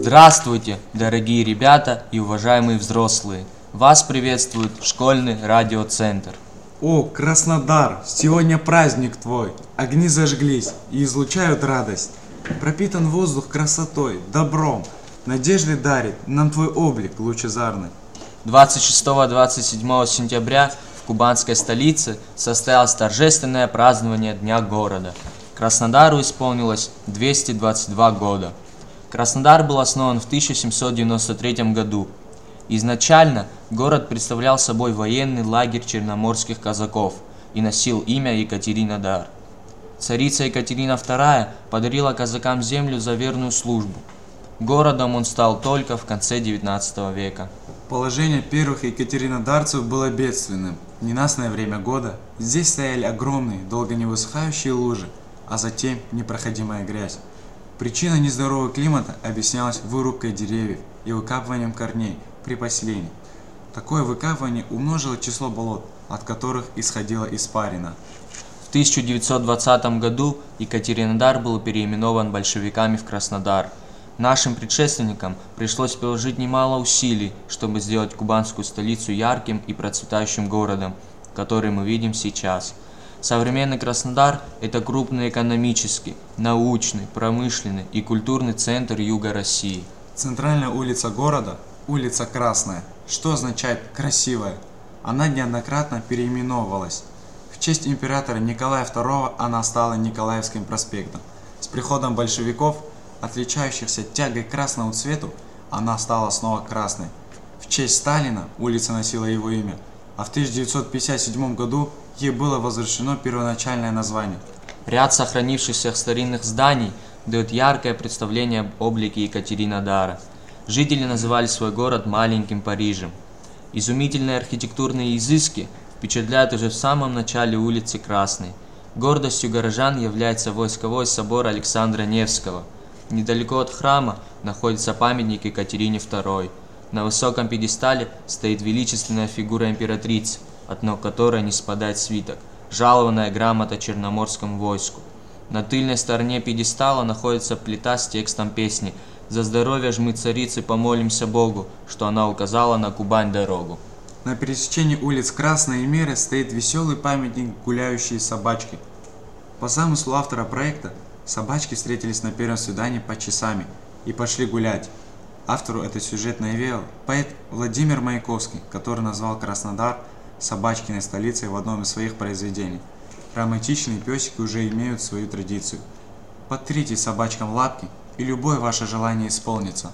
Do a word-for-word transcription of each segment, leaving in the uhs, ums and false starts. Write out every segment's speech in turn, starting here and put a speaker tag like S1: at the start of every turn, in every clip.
S1: Здравствуйте, дорогие ребята и уважаемые взрослые! Вас приветствует школьный радиоцентр.
S2: О, Краснодар, сегодня праздник твой, огни зажглись и излучают радость. Пропитан воздух красотой, добром, надежды дарит нам твой облик лучезарный.
S1: двадцать шестого — двадцать седьмого сентября в кубанской столице состоялось торжественное празднование Дня города. Краснодару исполнилось двести двадцать два года. Краснодар был основан в тысяча семьсот девяносто третьем году. Изначально город представлял собой военный лагерь черноморских казаков и носил имя Екатеринодар. Царица Екатерина вторая подарила казакам землю за верную службу. Городом он стал только в конце девятнадцатого века.
S2: Положение первых екатеринодарцев было бедственным. В ненастное время года здесь стояли огромные, долго не высыхающие лужи, а затем непроходимая грязь. Причина нездорового климата объяснялась вырубкой деревьев и выкапыванием корней при поселении. Такое выкапывание умножило число болот, от которых исходила испарина.
S1: В тысяча девятьсот двадцатом году Екатеринодар был переименован большевиками в Краснодар. Нашим предшественникам пришлось приложить немало усилий, чтобы сделать кубанскую столицу ярким и процветающим городом, который мы видим сейчас. Современный Краснодар – это крупный экономический, научный, промышленный и культурный центр юга России.
S2: Центральная улица города – улица Красная, что означает «красивая». Она неоднократно переименовывалась. В честь императора Николая второго она стала Николаевским проспектом. С приходом большевиков, отличающихся тягой к красному цвету, она стала снова красной. В честь Сталина улица носила его имя, а в тысяча девятьсот пятьдесят седьмом году ей было возвращено первоначальное название.
S1: Ряд сохранившихся старинных зданий дает яркое представление об облике Екатеринодара. Жители называли свой город маленьким Парижем. Изумительные архитектурные изыски впечатляют уже в самом начале улицы Красной. Гордостью горожан является войсковой собор Александра Невского. Недалеко от храма находится памятник Екатерине второй. На высоком пьедестале стоит величественная фигура императрицы, от ног которой не спадает свиток, жалованная грамота черноморскому войску. На тыльной стороне пьедестала находится плита с текстом песни «За здоровье ж мы, царицы, помолимся Богу, что она указала на Кубань дорогу».
S2: На пересечении улиц Красной и Меры стоит веселый памятник гуляющей собачке. По замыслу автора проекта, собачки встретились на первом свидании под часами и пошли гулять. Автору этой сюжет навеял поэт Владимир Маяковский, который назвал Краснодар собачкиной столицей в одном из своих произведений. Романтичные песики уже имеют свою традицию. Потрите собачкам лапки, и любое ваше желание исполнится.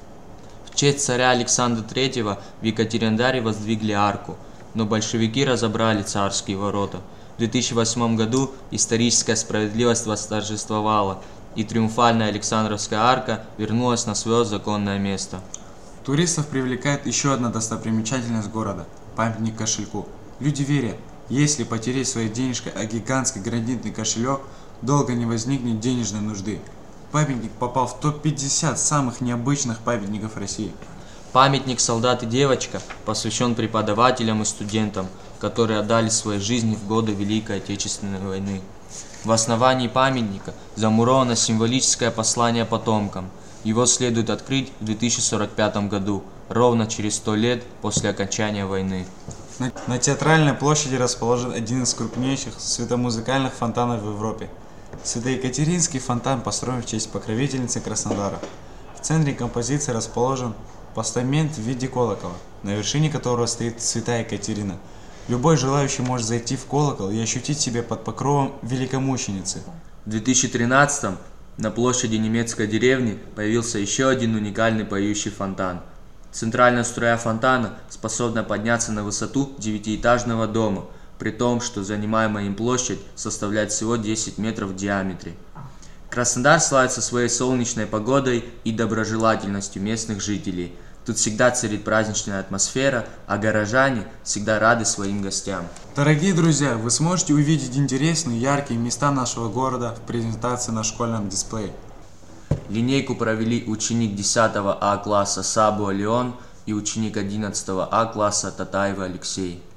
S1: В честь царя Александра третьего в Екатеринодаре воздвигли арку, но большевики разобрали царские ворота. В две тысячи восьмом году историческая справедливость восторжествовала, и триумфальная Александровская арка вернулась на свое законное место.
S2: Туристов привлекает еще одна достопримечательность города – памятник кошельку. Люди верят, если потереть своей денежкой о гигантский гранитный кошелек, долго не возникнет денежной нужды. Памятник попал в топ пятьдесят самых необычных памятников России.
S1: Памятник «Солдат и девочка» посвящен преподавателям и студентам, которые отдали свои жизни в годы Великой Отечественной войны. В основании памятника замуровано символическое послание потомкам. Его следует открыть в две тысячи сорок пятом году, ровно через сто лет после окончания войны.
S2: На, на Театральной площади расположен один из крупнейших светомузыкальных фонтанов в Европе. Свято-Екатеринский фонтан построен в честь покровительницы Краснодара. В центре композиции расположен постамент в виде колокола, на вершине которого стоит святая Екатерина. Любой желающий может зайти в колокол и ощутить себя под покровом великомученицы.
S1: В две тысячи тринадцатом на площади немецкой деревни появился еще один уникальный поющий фонтан. Центральная струя фонтана способна подняться на высоту девятиэтажного дома, при том, что занимаемая им площадь составляет всего десять метров в диаметре. Краснодар славится своей солнечной погодой и доброжелательностью местных жителей. Тут всегда царит праздничная атмосфера, а горожане всегда рады своим гостям.
S2: Дорогие друзья, вы сможете увидеть интересные, яркие места нашего города в презентации на школьном дисплее.
S1: Линейку провели ученик десятого А класса Сабуа Леон и ученик одиннадцатого А класса Татаева Алексей.